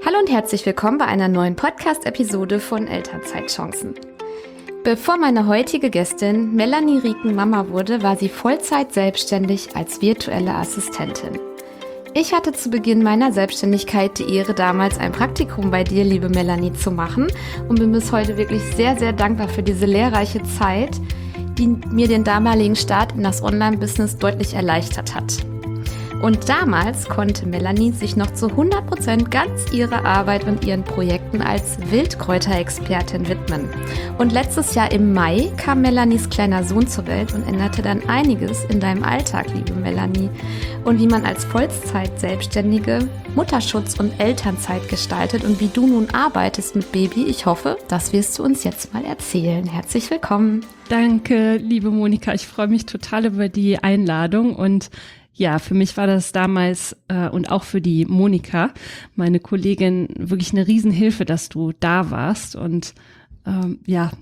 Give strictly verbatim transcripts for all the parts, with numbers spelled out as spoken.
Hallo und herzlich willkommen bei einer neuen Podcast-Episode von Elternzeitchancen. Bevor meine heutige Gästin Melanie Rieken Mama wurde, war sie Vollzeit selbstständig als virtuelle Assistentin. Ich hatte zu Beginn meiner Selbstständigkeit die Ehre, damals ein Praktikum bei dir, liebe Melanie, zu machen und bin bis heute wirklich sehr, sehr dankbar für diese lehrreiche Zeit, die mir den damaligen Start in das Online-Business deutlich erleichtert hat. Und damals konnte Melanie sich noch zu hundert Prozent ganz ihrer Arbeit und ihren Projekten als Wildkräuterexpertin widmen. Und letztes Jahr im Mai kam Melanies kleiner Sohn zur Welt und änderte dann einiges in deinem Alltag, liebe Melanie. Und wie man als Vollzeit-Selbstständige Mutterschutz und Elternzeit gestaltet und wie du nun arbeitest mit Baby, ich hoffe, das wirst du uns jetzt mal erzählen. Herzlich willkommen. Danke, liebe Monika. Ich freue mich total über die Einladung und ja, für mich war das damals äh, und auch für die Monika, meine Kollegin, wirklich eine Riesenhilfe, dass du da warst. Und ähm, ja,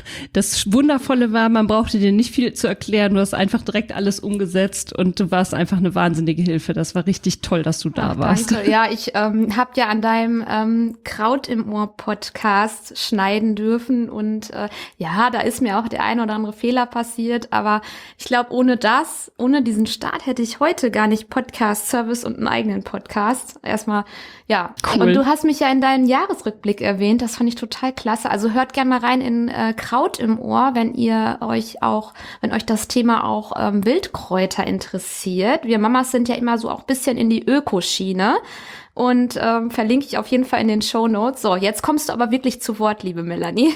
das Wundervolle war, man brauchte dir nicht viel zu erklären. Du hast einfach direkt alles umgesetzt und du warst einfach eine wahnsinnige Hilfe. Das war richtig toll, dass du da Ach, warst. Danke. Ja, ich ähm, habe ja an deinem ähm, Kraut im Ohr Podcast schneiden dürfen und äh, ja, da ist mir auch der ein oder andere Fehler passiert. Aber ich glaube, ohne das, ohne diesen Start hätte ich heute gar nicht Podcast-Service und einen eigenen Podcast. Erstmal, ja. Cool. Und du hast mich ja in deinem Jahresrückblick erwähnt. Das fand ich total klasse. Also hört gerne mal rein in äh, Kraut im Ohr, wenn ihr euch auch, wenn euch das Thema auch ähm, Wildkräuter interessiert. Wir Mamas sind ja immer so auch ein bisschen in die Ökoschiene und ähm, verlinke ich auf jeden Fall in den Shownotes. So, jetzt kommst du aber wirklich zu Wort, liebe Melanie.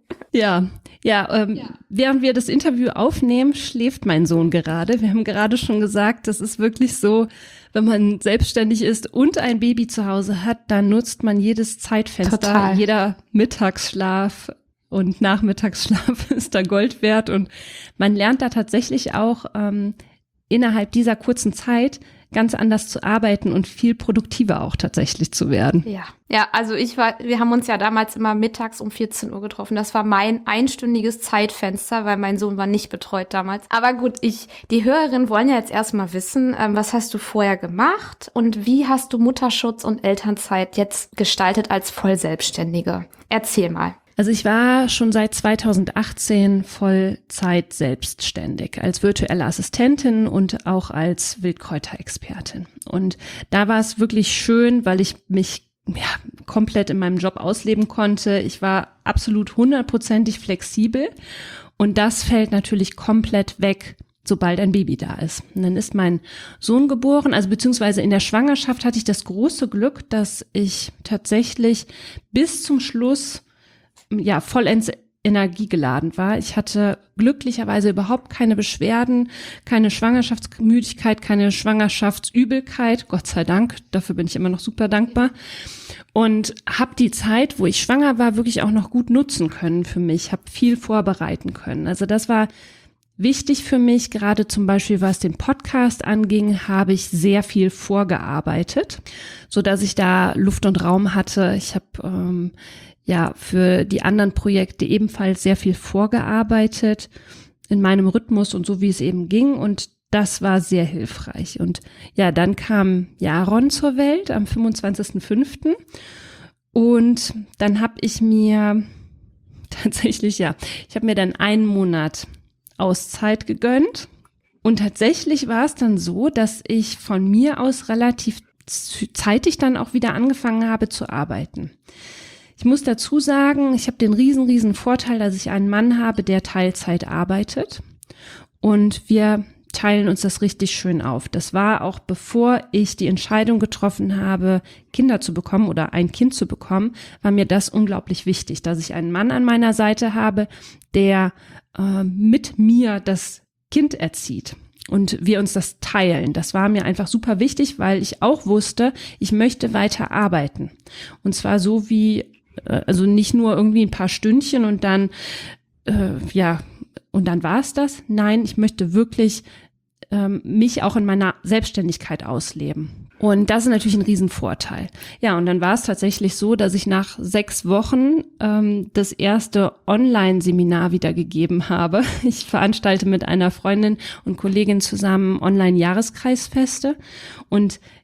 Ja, ja, ähm, ja, während wir das Interview aufnehmen, schläft mein Sohn gerade. Wir haben gerade schon gesagt, das ist wirklich so, wenn man selbstständig ist und ein Baby zu Hause hat, dann nutzt man jedes Zeitfenster, Total. Jeder Mittagsschlaf und Nachmittagsschlaf ist da Gold wert und man lernt da tatsächlich auch ähm, innerhalb dieser kurzen Zeit ganz anders zu arbeiten und viel produktiver auch tatsächlich zu werden. Ja, ja, also ich war, wir haben uns ja damals immer mittags um vierzehn Uhr getroffen. Das war mein einstündiges Zeitfenster, weil mein Sohn war nicht betreut damals. Aber gut, ich, die Hörerinnen wollen ja jetzt erstmal wissen, ähm, was hast du vorher gemacht und wie hast du Mutterschutz und Elternzeit jetzt gestaltet als Vollselbstständige? Erzähl mal. Also ich war schon seit zweitausendachtzehn Vollzeit selbstständig als virtuelle Assistentin und auch als Wildkräuterexpertin. Und da war es wirklich schön, weil ich mich ja, komplett in meinem Job ausleben konnte. Ich war absolut hundertprozentig flexibel und das fällt natürlich komplett weg, sobald ein Baby da ist. Und dann ist mein Sohn geboren, also beziehungsweise in der Schwangerschaft hatte ich das große Glück, dass ich tatsächlich bis zum Schluss ja vollends energiegeladen war. Ich hatte glücklicherweise überhaupt keine Beschwerden, keine Schwangerschaftsmüdigkeit, keine Schwangerschaftsübelkeit, Gott sei Dank, dafür bin ich immer noch super dankbar und habe die Zeit, wo ich schwanger war, wirklich auch noch gut nutzen können für mich, habe viel vorbereiten können. Also das war wichtig für mich, gerade zum Beispiel was den Podcast anging, habe ich sehr viel vorgearbeitet, so dass ich da Luft und Raum hatte. Ich habe ähm, ja für die anderen Projekte ebenfalls sehr viel vorgearbeitet in meinem Rhythmus und so wie es eben ging und das war sehr hilfreich. Und ja, dann kam Jaron zur Welt am fünfundzwanzigsten fünften und dann habe ich mir tatsächlich, ja, ich habe mir dann einen Monat Auszeit gegönnt und tatsächlich war es dann so, dass ich von mir aus relativ zeitig dann auch wieder angefangen habe zu arbeiten. Ich muss dazu sagen, ich habe den riesen, riesen Vorteil, dass ich einen Mann habe, der Teilzeit arbeitet und wir teilen uns das richtig schön auf. Das war auch bevor ich die Entscheidung getroffen habe, Kinder zu bekommen oder ein Kind zu bekommen, war mir das unglaublich wichtig, dass ich einen Mann an meiner Seite habe, der äh, mit mir das Kind erzieht und wir uns das teilen. Das war mir einfach super wichtig, weil ich auch wusste, ich möchte weiter arbeiten. Und zwar so wie, äh, also nicht nur irgendwie ein paar Stündchen und dann, äh, ja, und dann war es das. Nein, ich möchte wirklich ähm, mich auch in meiner Selbstständigkeit ausleben. Und das ist natürlich ein Riesenvorteil. Ja, und dann war es tatsächlich so, dass ich nach sechs Wochen ähm, das erste Online-Seminar wieder gegeben habe. Ich veranstalte mit einer Freundin und Kollegin zusammen Online-Jahreskreisfeste. Und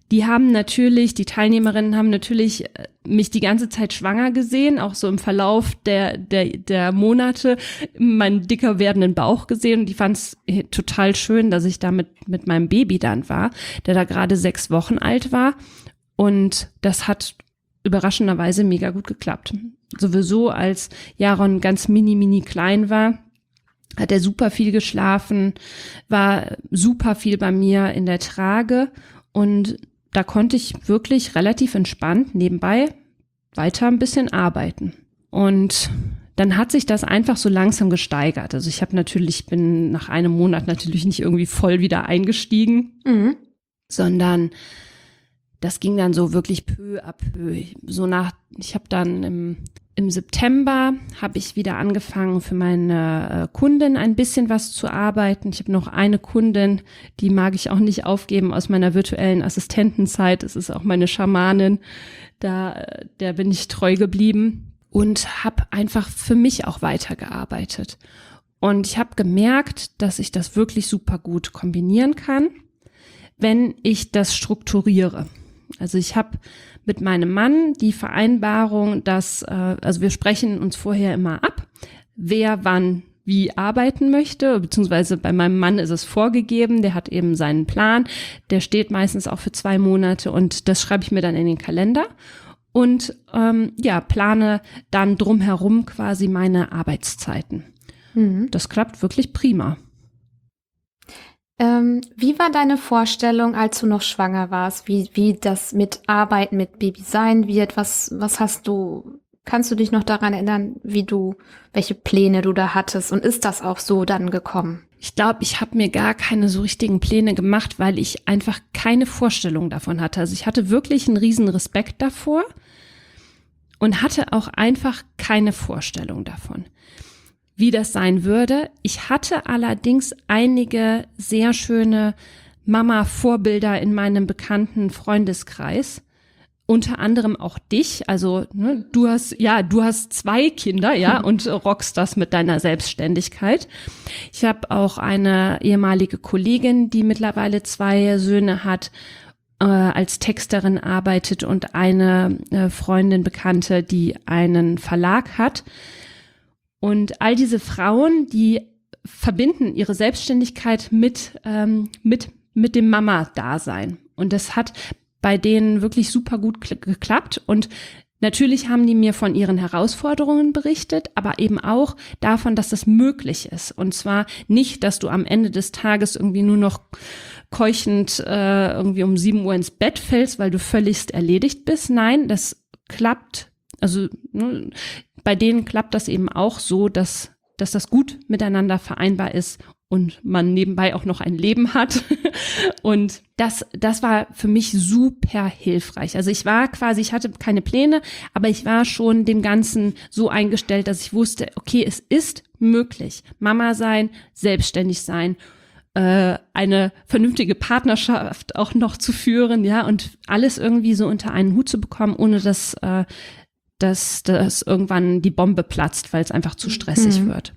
die haben natürlich, die Teilnehmerinnen haben natürlich mich die ganze Zeit schwanger gesehen, auch so im Verlauf der der der Monate, meinen dicker werdenden Bauch gesehen und die fanden es total schön, dass ich da mit, mit meinem Baby dann war, der da gerade sechs Wochen alt war und das hat überraschenderweise mega gut geklappt. Sowieso als Jaron ganz mini, mini klein war, hat er super viel geschlafen, war super viel bei mir in der Trage und da konnte ich wirklich relativ entspannt nebenbei weiter ein bisschen arbeiten. Und dann hat sich das einfach so langsam gesteigert. Also ich habe natürlich, bin nach einem Monat natürlich nicht irgendwie voll wieder eingestiegen, mhm. sondern das ging dann so wirklich peu à peu. So nach, ich habe dann im, im September habe ich wieder angefangen für meine äh, Kundin ein bisschen was zu arbeiten. Ich habe noch eine Kundin, die mag ich auch nicht aufgeben aus meiner virtuellen Assistentenzeit. Das ist auch meine Schamanin. Da, der bin ich treu geblieben und habe einfach für mich auch weitergearbeitet. Und ich habe gemerkt, dass ich das wirklich super gut kombinieren kann, wenn ich das strukturiere. Also ich habe mit meinem Mann die Vereinbarung, dass, äh, also wir sprechen uns vorher immer ab, wer wann wie arbeiten möchte, beziehungsweise bei meinem Mann ist es vorgegeben, der hat eben seinen Plan, der steht meistens auch für zwei Monate und das schreibe ich mir dann in den Kalender und ähm, ja, plane dann drumherum quasi meine Arbeitszeiten. Mhm. Das klappt wirklich prima. Ähm, wie war deine Vorstellung, als du noch schwanger warst, wie, wie das mit Arbeiten mit Baby sein wird? Was, was hast du, kannst du dich noch daran erinnern, wie du, welche Pläne du da hattest? Und ist das auch so dann gekommen? Ich glaube, ich habe mir gar keine so richtigen Pläne gemacht, weil ich einfach keine Vorstellung davon hatte. Also ich hatte wirklich einen riesen Respekt davor und hatte auch einfach keine Vorstellung davon, wie das sein würde. Ich hatte allerdings einige sehr schöne Mama-Vorbilder in meinem bekannten Freundeskreis. Unter anderem auch dich. Also ne, du hast ja, du hast zwei Kinder, ja, und rockst das mit deiner Selbstständigkeit. Ich habe auch eine ehemalige Kollegin, die mittlerweile zwei Söhne hat, äh, als Texterin arbeitet und eine äh, Freundin, Bekannte, die einen Verlag hat. Und all diese Frauen, die verbinden ihre Selbstständigkeit mit, ähm, mit, mit dem Mama-Dasein. Und das hat bei denen wirklich super gut kl- geklappt. Und natürlich haben die mir von ihren Herausforderungen berichtet, aber eben auch davon, dass das möglich ist. Und zwar nicht, dass du am Ende des Tages irgendwie nur noch keuchend äh, irgendwie um sieben Uhr ins Bett fällst, weil du völligst erledigt bist. Nein, das klappt. Also ne, bei denen klappt das eben auch so, dass, dass das gut miteinander vereinbar ist und man nebenbei auch noch ein Leben hat. Und das, das war für mich super hilfreich. Also ich war quasi, ich hatte keine Pläne, aber ich war schon dem Ganzen so eingestellt, dass ich wusste, okay, es ist möglich, Mama sein, selbstständig sein, äh, eine vernünftige Partnerschaft auch noch zu führen, ja, und alles irgendwie so unter einen Hut zu bekommen, ohne dass äh, dass, dass irgendwann die Bombe platzt, weil es einfach zu stressig mhm. wird.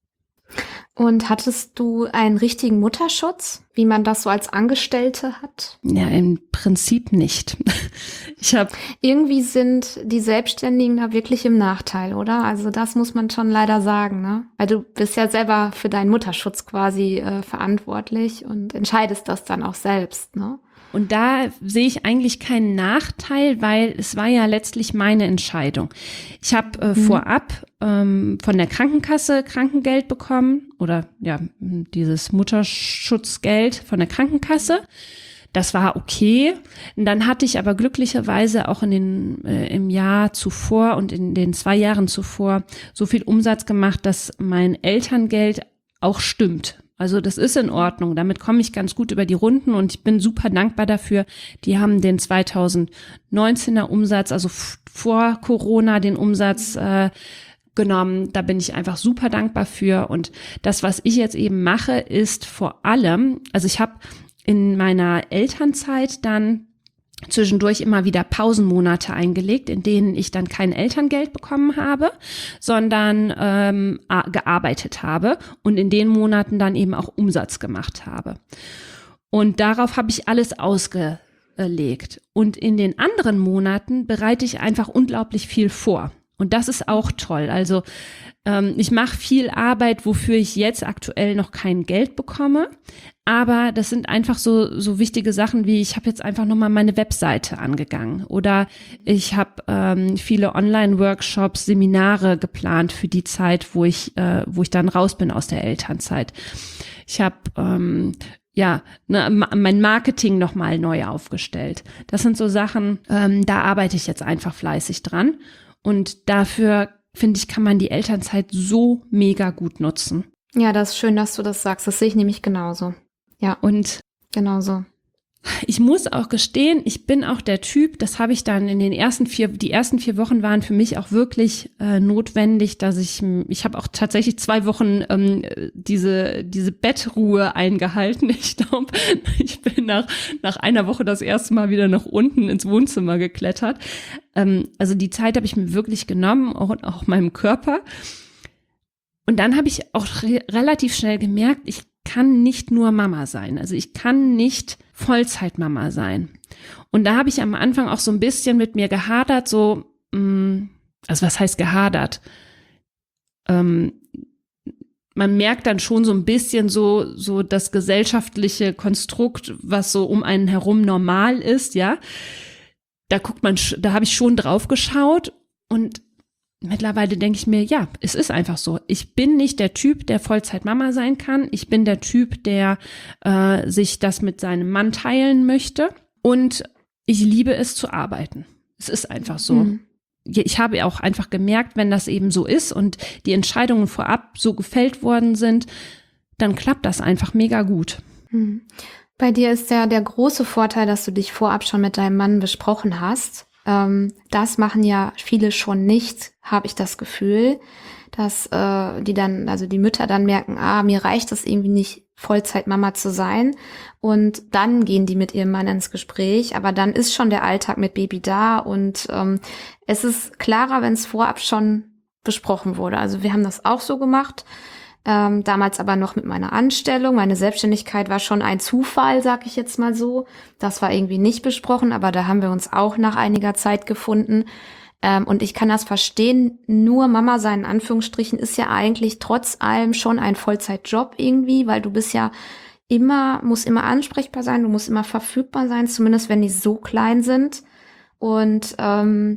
Und hattest du einen richtigen Mutterschutz, wie man das so als Angestellte hat? Ja, im Prinzip nicht. Ich habe irgendwie sind die Selbstständigen da wirklich im Nachteil, oder? Also das muss man schon leider sagen, ne? Weil du bist ja selber für deinen Mutterschutz quasi äh, verantwortlich und entscheidest das dann auch selbst, ne? Und da sehe ich eigentlich keinen Nachteil, weil es war ja letztlich meine Entscheidung. Ich habe äh, mhm. vorab ähm, von der Krankenkasse Krankengeld bekommen oder ja dieses Mutterschutzgeld von der Krankenkasse. Das war okay. Und dann hatte ich aber glücklicherweise auch in den äh, im Jahr zuvor und in den zwei Jahren zuvor so viel Umsatz gemacht, dass mein Elterngeld auch stimmt. Also das ist in Ordnung, damit komme ich ganz gut über die Runden und ich bin super dankbar dafür. Die haben den zweitausendneunzehner Umsatz, also f- vor Corona den Umsatz äh, genommen. Da bin ich einfach super dankbar für. Und das, was ich jetzt eben mache, ist vor allem, also ich habe in meiner Elternzeit dann zwischendurch immer wieder Pausenmonate eingelegt, in denen ich dann kein Elterngeld bekommen habe, sondern ähm, gearbeitet habe und in den Monaten dann eben auch Umsatz gemacht habe. Und darauf habe ich alles ausge, äh, legt. Und in den anderen Monaten bereite ich einfach unglaublich viel vor. Und das ist auch toll. Also ähm, ich mache viel Arbeit, wofür ich jetzt aktuell noch kein Geld bekomme. Aber das sind einfach so so wichtige Sachen wie, ich habe jetzt einfach nochmal meine Webseite angegangen. Oder ich habe ähm, viele Online-Workshops, Seminare geplant für die Zeit, wo ich äh, wo ich dann raus bin aus der Elternzeit. Ich habe ähm, ja, ne, mein Marketing nochmal neu aufgestellt. Das sind so Sachen, ähm, da arbeite ich jetzt einfach fleißig dran. Und dafür, finde ich, kann man die Elternzeit so mega gut nutzen. Ja, das ist schön, dass du das sagst. Das sehe ich nämlich genauso. Ja, Und genauso. ich muss auch gestehen, ich bin auch der Typ, das habe ich dann in den ersten vier, die ersten vier Wochen waren für mich auch wirklich äh, notwendig, dass ich, ich habe auch tatsächlich zwei Wochen ähm, diese diese Bettruhe eingehalten. Ich glaube, ich bin nach nach einer Woche das erste Mal wieder nach unten ins Wohnzimmer geklettert. Ähm, also die Zeit habe ich mir wirklich genommen, auch, auch meinem Körper. Und dann habe ich auch re- relativ schnell gemerkt, ich kann nicht nur Mama sein. Also ich kann nicht Vollzeitmama sein. Und da habe ich am Anfang auch so ein bisschen mit mir gehadert, so, mh, also was heißt gehadert? Ähm, man merkt dann schon so ein bisschen so, so das gesellschaftliche Konstrukt, was so um einen herum normal ist, ja. Da guckt man, da habe ich schon drauf geschaut und mittlerweile denke ich mir, ja, es ist einfach so. Ich bin nicht der Typ, der Vollzeit-Mama sein kann. Ich bin der Typ, der äh, sich das mit seinem Mann teilen möchte. Und ich liebe es zu arbeiten. Es ist einfach so. Mhm. Ich habe auch einfach gemerkt, wenn das eben so ist und die Entscheidungen vorab so gefällt worden sind, dann klappt das einfach mega gut. Mhm. Bei dir ist ja der große Vorteil, dass du dich vorab schon mit deinem Mann besprochen hast. Ähm, das machen ja viele schon nicht, habe ich das Gefühl, dass äh, die dann, also die Mütter dann merken, ah, mir reicht es irgendwie nicht, Vollzeitmama zu sein. Und dann gehen die mit ihrem Mann ins Gespräch, aber dann ist schon der Alltag mit Baby da und ähm, es ist klarer, wenn es vorab schon besprochen wurde. Also wir haben das auch so gemacht. Ähm, damals aber noch mit meiner Anstellung. Meine Selbstständigkeit war schon ein Zufall, sag ich jetzt mal so. Das war irgendwie nicht besprochen, aber da haben wir uns auch nach einiger Zeit gefunden. Ähm, und ich kann das verstehen, nur Mama sein, in Anführungsstrichen, ist ja eigentlich trotz allem schon ein Vollzeitjob irgendwie, weil du bist ja immer, musst immer ansprechbar sein, du musst immer verfügbar sein, zumindest wenn die so klein sind. Und ähm,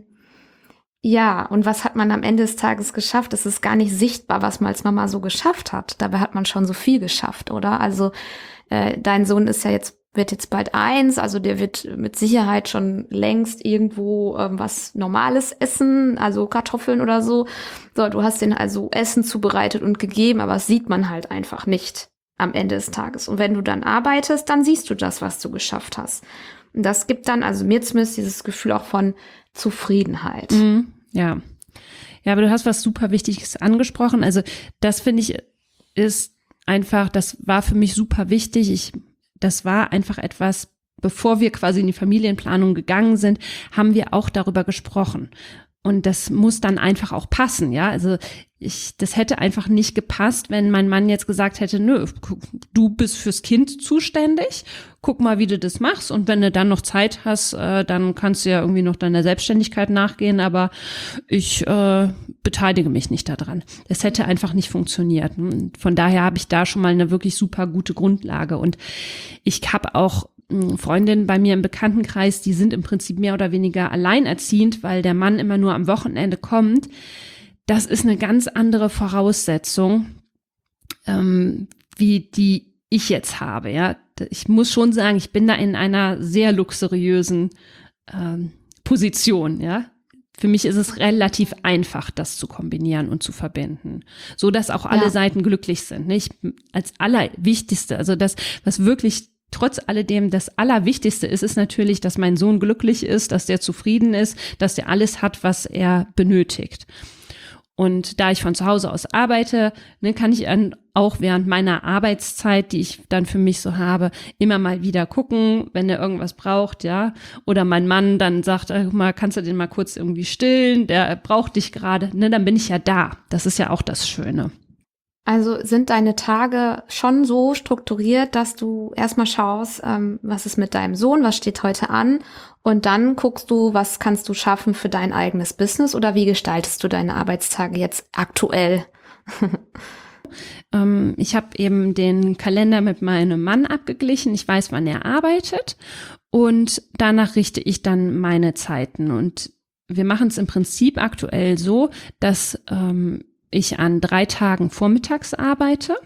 ja, und was hat man am Ende des Tages geschafft? Es ist gar nicht sichtbar, was man als Mama so geschafft hat. Dabei hat man schon so viel geschafft, oder? Also äh, dein Sohn ist ja jetzt, wird jetzt bald eins, also der wird mit Sicherheit schon längst irgendwo ähm, was Normales essen, also Kartoffeln oder so. So, du hast den also Essen zubereitet und gegeben, aber das sieht man halt einfach nicht am Ende des Tages. Und wenn du dann arbeitest, dann siehst du das, was du geschafft hast. Und das gibt dann, also mir zumindest dieses Gefühl auch von Zufriedenheit. Mhm, ja. Ja, aber du hast was super Wichtiges angesprochen. Also das finde ich ist einfach, das war für mich super wichtig. Ich, das war einfach etwas, bevor wir quasi in die Familienplanung gegangen sind, haben wir auch darüber gesprochen. Und das muss dann einfach auch passen, ja. Also ich, das hätte einfach nicht gepasst, wenn mein Mann jetzt gesagt hätte, nö, du bist fürs Kind zuständig, guck mal, wie du das machst und wenn du dann noch Zeit hast, äh, dann kannst du ja irgendwie noch deiner Selbstständigkeit nachgehen, aber ich äh, beteilige mich nicht daran. Das hätte einfach nicht funktioniert. Und von daher habe ich da schon mal eine wirklich super gute Grundlage und ich habe auch Freundinnen bei mir im Bekanntenkreis, die sind im Prinzip mehr oder weniger alleinerziehend, weil der Mann immer nur am Wochenende kommt. Das ist eine ganz andere Voraussetzung, ähm, wie die ich jetzt habe. Ja, ich muss schon sagen, ich bin da in einer sehr luxuriösen ähm, Position. Ja, für mich ist es relativ einfach, das zu kombinieren und zu verbinden, so dass auch alle ja. Seiten glücklich sind. Nicht als Allerwichtigste, also das, was wirklich trotz alledem das Allerwichtigste ist, ist natürlich, dass mein Sohn glücklich ist, dass der zufrieden ist, dass der alles hat, was er benötigt. Und da ich von zu Hause aus arbeite, ne, kann ich dann auch während meiner Arbeitszeit, die ich dann für mich so habe, immer mal wieder gucken, wenn er irgendwas braucht, ja. Oder mein Mann dann sagt, guck mal, kannst du den mal kurz irgendwie stillen, der braucht dich gerade, ne, dann bin ich ja da. Das ist ja auch das Schöne. Also sind deine Tage schon so strukturiert, dass du erstmal schaust, ähm, was ist mit deinem Sohn, was steht heute an, und dann guckst du, was kannst du schaffen für dein eigenes Business, oder wie gestaltest du deine Arbeitstage jetzt aktuell? ähm, ich habe eben den Kalender mit meinem Mann abgeglichen. Ich weiß, wann er arbeitet, und danach richte ich dann meine Zeiten. Und wir machen es im Prinzip aktuell so, dass ähm, ich an drei Tagen vormittags arbeite.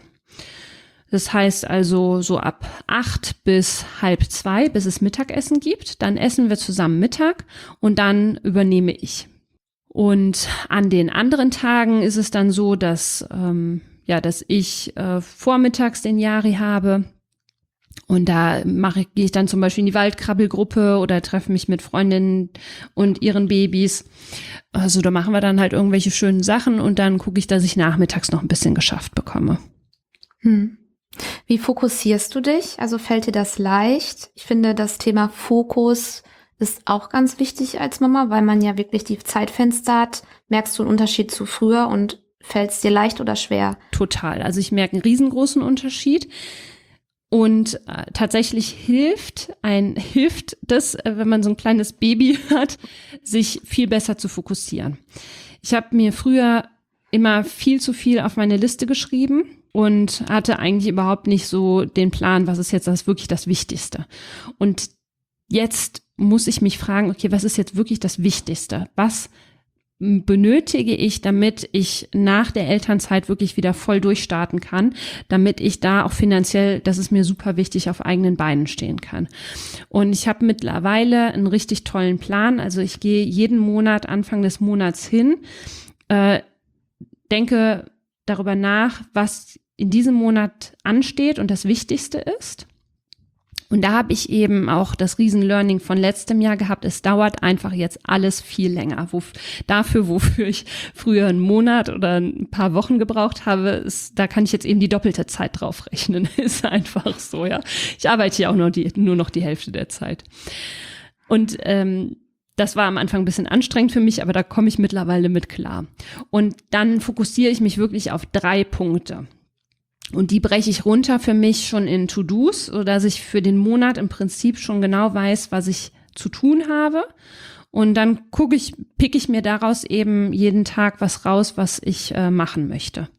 Das heißt also so ab acht bis halb zwei, bis es Mittagessen gibt. Dann essen wir zusammen Mittag und dann übernehme ich. Und an den anderen Tagen ist es dann so, dass, ähm, ja, dass ich äh, vormittags den Jari habe. Und da mache ich, gehe ich dann zum Beispiel in die Waldkrabbelgruppe oder treffe mich mit Freundinnen und ihren Babys. Also da machen wir dann halt irgendwelche schönen Sachen, und dann gucke ich, dass ich nachmittags noch ein bisschen geschafft bekomme. Hm. Wie fokussierst du dich? Also fällt dir das leicht? Ich finde, das Thema Fokus ist auch ganz wichtig als Mama, weil man ja wirklich die Zeitfenster hat. Merkst du einen Unterschied zu früher, und fällt es dir leicht oder schwer? Total. Also ich merke einen riesengroßen Unterschied. Und äh, tatsächlich hilft ein hilft das, äh, wenn man so ein kleines Baby hat, sich viel besser zu fokussieren. Ich habe mir früher immer viel zu viel auf meine Liste geschrieben und hatte eigentlich überhaupt nicht so den Plan, was ist jetzt das wirklich das Wichtigste. Und jetzt muss ich mich fragen, okay, was ist jetzt wirklich das Wichtigste? Was benötige ich, damit ich nach der Elternzeit wirklich wieder voll durchstarten kann, damit ich da auch finanziell, das ist mir super wichtig, auf eigenen Beinen stehen kann. Und ich habe mittlerweile einen richtig tollen Plan. Also ich gehe jeden Monat, Anfang des Monats hin, äh, denke darüber nach, was in diesem Monat ansteht und das Wichtigste ist. Und da habe ich eben auch das Riesen-Learning von letztem Jahr gehabt. Es dauert einfach jetzt alles viel länger. Wo, dafür, wofür ich früher einen Monat oder ein paar Wochen gebraucht habe, ist, da kann ich jetzt eben die doppelte Zeit drauf rechnen. Ist einfach so, ja. Ich arbeite ja auch nur, die, nur noch die Hälfte der Zeit. Und ähm, das war am Anfang ein bisschen anstrengend für mich, aber da komme ich mittlerweile mit klar. Und dann fokussiere ich mich wirklich auf drei Punkte. Und die breche ich runter für mich schon in To-Dos, sodass ich für den Monat im Prinzip schon genau weiß, was ich zu tun habe. Und dann gucke ich, pick ich mir daraus eben jeden Tag was raus, was ich äh, machen möchte.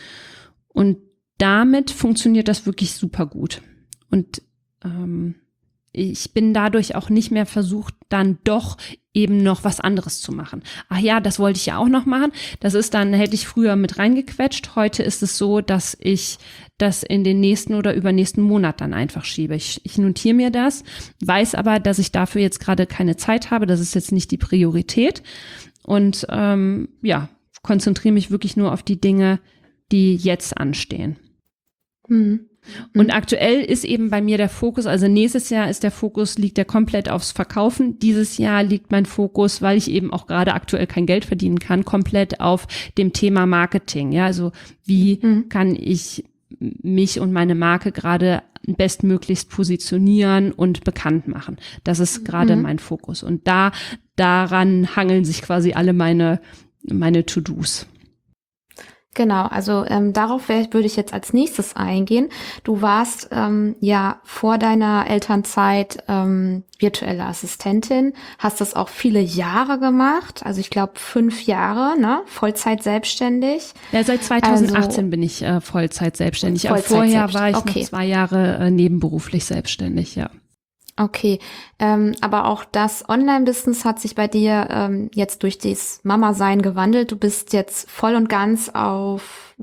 Und damit funktioniert das wirklich super gut. Und ähm, ich bin dadurch auch nicht mehr versucht, dann doch eben noch was anderes zu machen. Ach ja, das wollte ich ja auch noch machen. Das ist dann, hätte ich früher mit reingequetscht. Heute ist es so, dass ich das in den nächsten oder übernächsten Monat dann einfach schiebe. Ich, ich notiere mir das, weiß aber, dass ich dafür jetzt gerade keine Zeit habe. Das ist jetzt nicht die Priorität. Und ähm, ja, konzentriere mich wirklich nur auf die Dinge, die jetzt anstehen. Mhm. Und aktuell ist eben bei mir der Fokus, also nächstes Jahr ist der Fokus, liegt der komplett aufs Verkaufen. Dieses Jahr liegt mein Fokus, weil ich eben auch gerade aktuell kein Geld verdienen kann, komplett auf dem Thema Marketing. Ja, also wie mhm. kann ich mich und meine Marke gerade bestmöglichst positionieren und bekannt machen? Das ist gerade mhm. mein Fokus. Und da, daran hangeln sich quasi alle meine, meine To-Dos. Genau, also ähm, darauf wär, würde ich jetzt als nächstes eingehen. Du warst ähm, ja vor deiner Elternzeit ähm, virtuelle Assistentin, hast das auch viele Jahre gemacht, also ich glaube fünf Jahre, ne, Vollzeit selbstständig. Ja, seit zweitausendachtzehn also, bin ich äh, Vollzeit selbstständig. Vollzeit auch vorher selbst. war ich okay. noch zwei Jahre äh, nebenberuflich selbstständig, ja. Okay, ähm, aber auch das Online-Business hat sich bei dir ähm, jetzt durch das Mama-Sein gewandelt. Du bist jetzt voll und ganz auf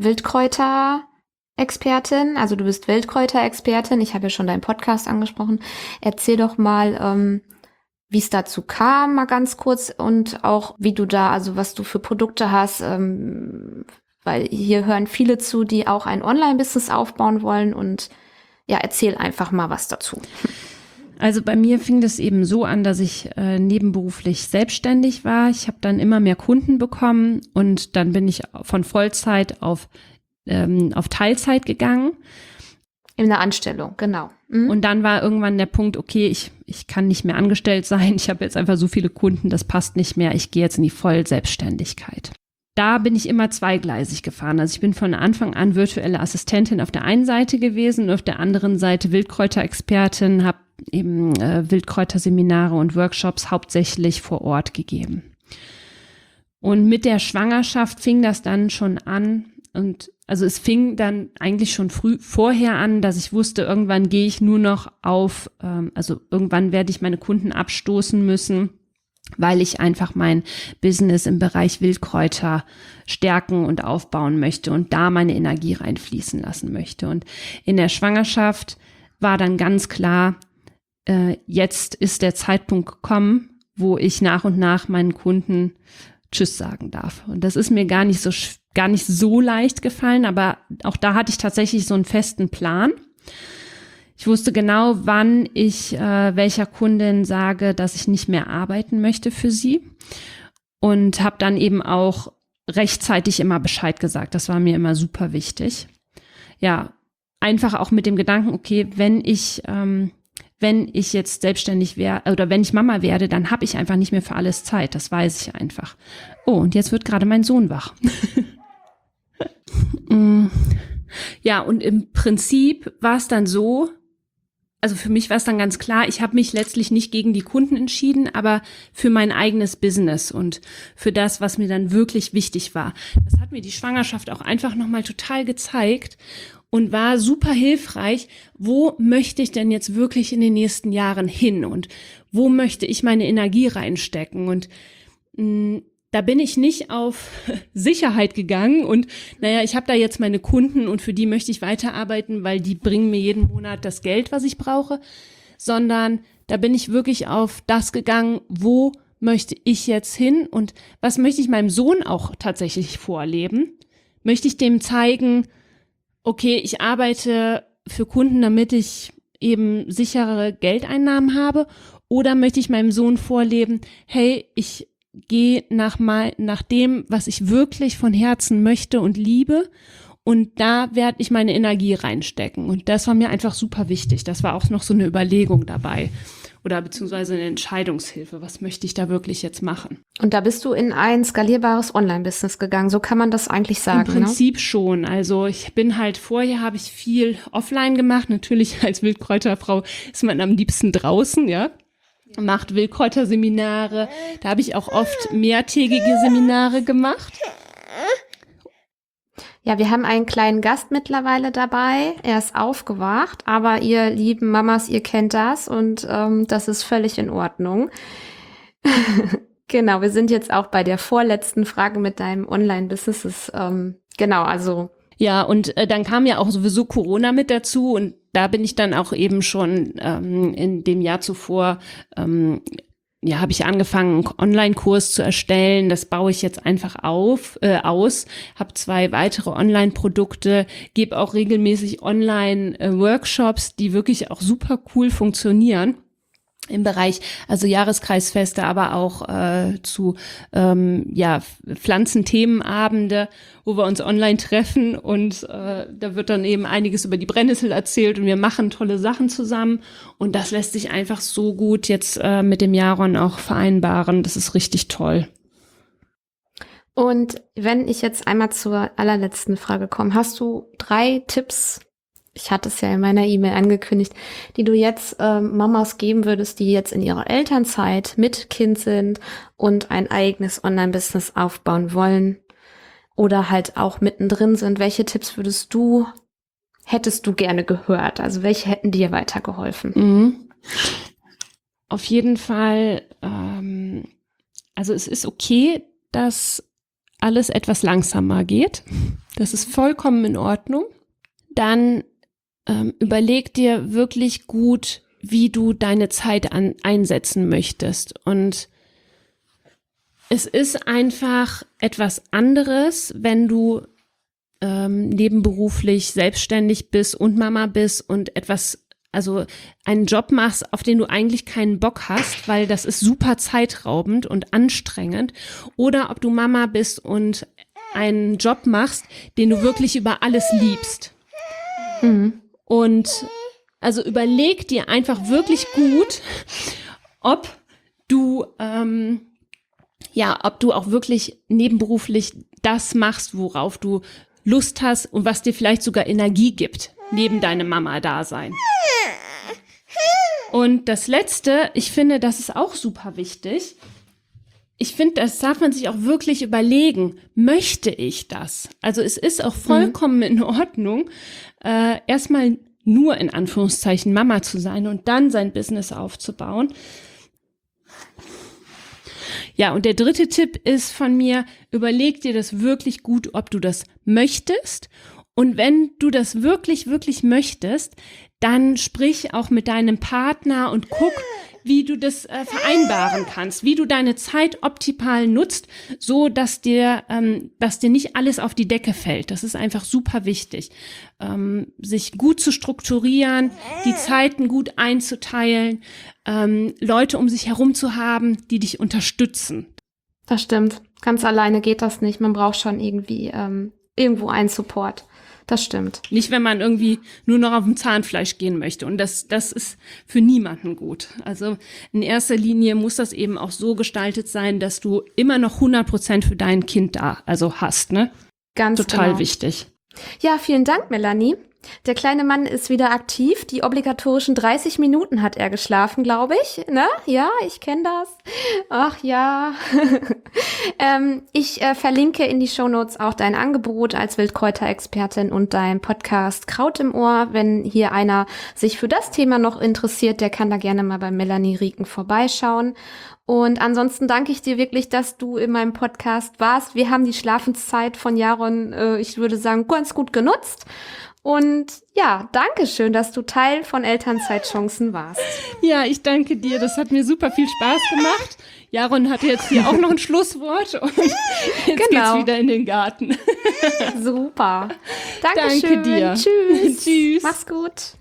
Wildkräuter-Expertin, also du bist Wildkräuter-Expertin. Ich habe ja schon deinen Podcast angesprochen. Erzähl doch mal, ähm, wie es dazu kam, mal ganz kurz, und auch wie du da, also was du für Produkte hast, ähm, weil hier hören viele zu, die auch ein Online-Business aufbauen wollen, und ja, erzähl einfach mal was dazu. Also bei mir fing das eben so an, dass ich äh, nebenberuflich selbstständig war. Ich habe dann immer mehr Kunden bekommen, und dann bin ich von Vollzeit auf, ähm, auf Teilzeit gegangen. In der Anstellung, genau. Mhm. Und dann war irgendwann der Punkt, okay, ich, ich kann nicht mehr angestellt sein. Ich habe jetzt einfach so viele Kunden, das passt nicht mehr. Ich gehe jetzt in die Vollselbstständigkeit. da bin ich immer zweigleisig gefahren. Also ich bin von Anfang an virtuelle Assistentin auf der einen Seite gewesen und auf der anderen Seite Wildkräuterexpertin, habe eben äh, Wildkräuterseminare und Workshops hauptsächlich vor Ort gegeben. Und mit der Schwangerschaft fing das dann schon an und also es fing dann eigentlich schon früh vorher an, dass ich wusste, irgendwann gehe ich nur noch auf, ähm, also irgendwann werde ich meine Kunden abstoßen müssen, weil ich einfach mein Business im Bereich Wildkräuter stärken und aufbauen möchte und da meine Energie reinfließen lassen möchte. Und in der Schwangerschaft war dann ganz klar, äh, jetzt ist der Zeitpunkt gekommen, wo ich nach und nach meinen Kunden Tschüss sagen darf. Und das ist mir gar nicht so, gar nicht so leicht gefallen, aber auch da hatte ich tatsächlich so einen festen Plan. Ich wusste genau, wann ich äh, welcher Kundin sage, dass ich nicht mehr arbeiten möchte für sie und habe dann eben auch rechtzeitig immer Bescheid gesagt. Das war mir immer super wichtig. Ja, einfach auch mit dem Gedanken, okay, wenn ich ähm, wenn ich jetzt selbstständig wäre oder wenn ich Mama werde, dann habe ich einfach nicht mehr für alles Zeit. Das weiß ich einfach. Oh, und jetzt wird gerade mein Sohn wach. Ja, und im Prinzip war es dann so, also für mich war es dann ganz klar, ich habe mich letztlich nicht gegen die Kunden entschieden, aber für mein eigenes Business und für das, was mir dann wirklich wichtig war. Das hat mir die Schwangerschaft auch einfach nochmal total gezeigt und war super hilfreich. Wo möchte ich denn jetzt wirklich in den nächsten Jahren hin und wo möchte ich meine Energie reinstecken? Und mh, da bin ich nicht auf Sicherheit gegangen und naja, ich habe da jetzt meine Kunden und für die möchte ich weiterarbeiten, weil die bringen mir jeden Monat das Geld, was ich brauche, sondern da bin ich wirklich auf das gegangen, wo möchte ich jetzt hin und was möchte ich meinem Sohn auch tatsächlich vorleben? Möchte ich dem zeigen, okay, ich arbeite für Kunden, damit ich eben sichere Geldeinnahmen habe, oder möchte ich meinem Sohn vorleben, hey, ich gehe nach mal nach dem, was ich wirklich von Herzen möchte und liebe, und da werde ich meine Energie reinstecken. Und das war mir einfach super wichtig. Das war auch noch so eine Überlegung dabei oder beziehungsweise eine Entscheidungshilfe. Was möchte ich da wirklich jetzt machen? Und da bist du in ein skalierbares Online-Business gegangen. So kann man das eigentlich sagen, Im Prinzip ne? schon. Also ich bin halt vorher habe ich viel offline gemacht. Natürlich als Wildkräuterfrau ist man am liebsten draußen, ja. Macht Wildkräuterseminare. Da habe ich auch oft mehrtägige Seminare gemacht. Ja, wir haben einen kleinen Gast mittlerweile dabei. Er ist aufgewacht, aber ihr lieben Mamas, ihr kennt das und ähm, das ist völlig in Ordnung. Genau, wir sind jetzt auch bei der vorletzten Frage mit deinem Online-Business. Ähm, genau, also ja, und äh, dann kam ja auch sowieso Corona mit dazu und da bin ich dann auch eben schon ähm, in dem Jahr zuvor, ähm, ja, habe ich angefangen, einen Online-Kurs zu erstellen. Das baue ich jetzt einfach auf, äh, aus, habe zwei weitere Online-Produkte, gebe auch regelmäßig Online-Workshops, die wirklich auch super cool funktionieren. Im Bereich, also Jahreskreisfeste, aber auch äh, zu ähm, ja Pflanzenthemenabende, wo wir uns online treffen und äh, da wird dann eben einiges über die Brennnessel erzählt und wir machen tolle Sachen zusammen und das lässt sich einfach so gut jetzt äh, mit dem Jaron auch vereinbaren. Das ist richtig toll. Und wenn ich jetzt einmal zur allerletzten Frage komme, hast du drei Tipps? Ich hatte es ja in meiner E-Mail angekündigt, die du jetzt ähm, Mamas geben würdest, die jetzt in ihrer Elternzeit mit Kind sind und ein eigenes Online-Business aufbauen wollen oder halt auch mittendrin sind. Welche Tipps würdest du, hättest du gerne gehört? Also welche hätten dir weitergeholfen? Mhm. Auf jeden Fall, ähm, also es ist okay, dass alles etwas langsamer geht. Das ist vollkommen in Ordnung. Dann Ähm, überleg dir wirklich gut, wie du deine Zeit an, einsetzen möchtest. Und es ist einfach etwas anderes, wenn du ähm, nebenberuflich selbstständig bist und Mama bist und etwas, also einen Job machst, auf den du eigentlich keinen Bock hast, weil das ist super zeitraubend und anstrengend. Oder ob du Mama bist und einen Job machst, den du wirklich über alles liebst. Mhm. Und also überleg dir einfach wirklich gut, ob du ähm, ja, ob du auch wirklich nebenberuflich das machst, worauf du Lust hast und was dir vielleicht sogar Energie gibt, neben deinem Mama-Dasein. Und das Letzte, ich finde, das ist auch super wichtig. Ich finde, das darf man sich auch wirklich überlegen. Möchte ich das? Also es ist auch vollkommen mhm. in Ordnung, äh, erstmal nur in Anführungszeichen Mama zu sein und dann sein Business aufzubauen. Ja, und der dritte Tipp ist von mir, überleg dir das wirklich gut, ob du das möchtest. Und wenn du das wirklich, wirklich möchtest, dann sprich auch mit deinem Partner und guck, wie du das äh, vereinbaren kannst, wie du deine Zeit optimal nutzt, so dass dir, ähm, dass dir nicht alles auf die Decke fällt. Das ist einfach super wichtig, ähm, sich gut zu strukturieren, die Zeiten gut einzuteilen, ähm, Leute um sich herum zu haben, die dich unterstützen. Das stimmt. Ganz alleine geht das nicht. Man braucht schon irgendwie ähm, irgendwo einen Support. Das stimmt. Nicht, wenn man irgendwie nur noch auf dem Zahnfleisch gehen möchte. Und das, das ist für niemanden gut. Also in erster Linie muss das eben auch so gestaltet sein, dass du immer noch hundert Prozent für dein Kind da, also hast, ne? Ganz Total genau. wichtig. Ja, vielen Dank, Melanie. Der kleine Mann ist wieder aktiv. Die obligatorischen dreißig Minuten hat er geschlafen, glaube ich. Ne? Ja, ich kenne das. Ach ja. ähm, ich äh, verlinke in die Shownotes auch dein Angebot als Wildkräuterexpertin und dein Podcast Kraut im Ohr. Wenn hier einer sich für das Thema noch interessiert, der kann da gerne mal bei Melanie Rieken vorbeischauen. Und ansonsten danke ich dir wirklich, dass du in meinem Podcast warst. Wir haben die Schlafenszeit von Jaron, äh, ich würde sagen, ganz gut genutzt. Und ja, danke schön, dass du Teil von Elternzeitchancen warst. Ja, ich danke dir. Das hat mir super viel Spaß gemacht. Jaron hat jetzt hier auch noch ein Schlusswort und jetzt genau. geht's wieder in den Garten. Super. Dankeschön. Danke dir. Tschüss. Tschüss. Mach's gut.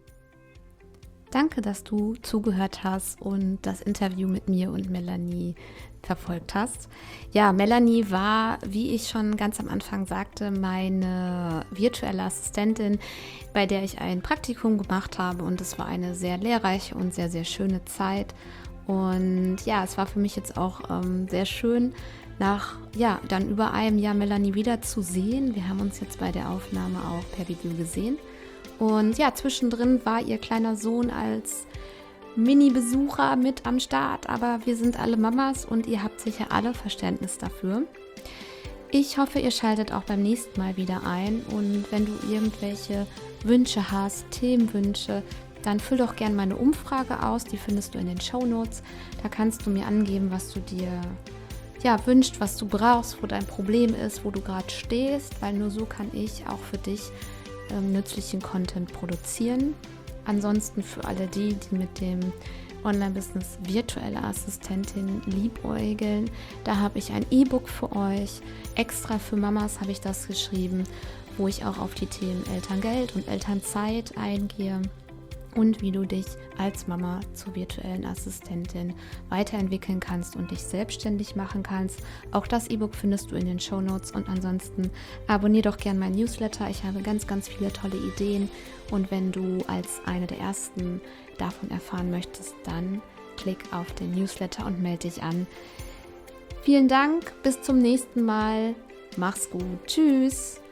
Danke, dass du zugehört hast und das Interview mit mir und Melanie verfolgt hast. Ja, Melanie war, wie ich schon ganz am Anfang sagte, meine virtuelle Assistentin, bei der ich ein Praktikum gemacht habe, und es war eine sehr lehrreiche und sehr, sehr schöne Zeit. Und ja, es war für mich jetzt auch ähm, sehr schön, nach, ja, dann über einem Jahr Melanie wieder zu sehen. Wir haben uns jetzt bei der Aufnahme auch per Video gesehen. Und ja, zwischendrin war ihr kleiner Sohn als Mini-Besucher mit am Start, aber wir sind alle Mamas und ihr habt sicher alle Verständnis dafür. Ich hoffe, ihr schaltet auch beim nächsten Mal wieder ein, und wenn du irgendwelche Wünsche hast, Themenwünsche, dann füll doch gerne meine Umfrage aus, die findest du in den Shownotes. Da kannst du mir angeben, was du dir ja, wünscht, was du brauchst, wo dein Problem ist, wo du gerade stehst, weil nur so kann ich auch für dich ähm, nützlichen Content produzieren. Ansonsten für alle die, die mit dem Online-Business virtuelle Assistentin liebäugeln, da habe ich ein E-Book für euch. Extra für Mamas habe ich das geschrieben, wo ich auch auf die Themen Elterngeld und Elternzeit eingehe und wie du dich als Mama zur virtuellen Assistentin weiterentwickeln kannst und dich selbstständig machen kannst. Auch das E-Book findest du in den Shownotes, und ansonsten abonnier doch gerne mein Newsletter. Ich habe ganz, ganz viele tolle Ideen, und wenn du als eine der ersten davon erfahren möchtest, dann klick auf den Newsletter und melde dich an. Vielen Dank, bis zum nächsten Mal. Mach's gut. Tschüss.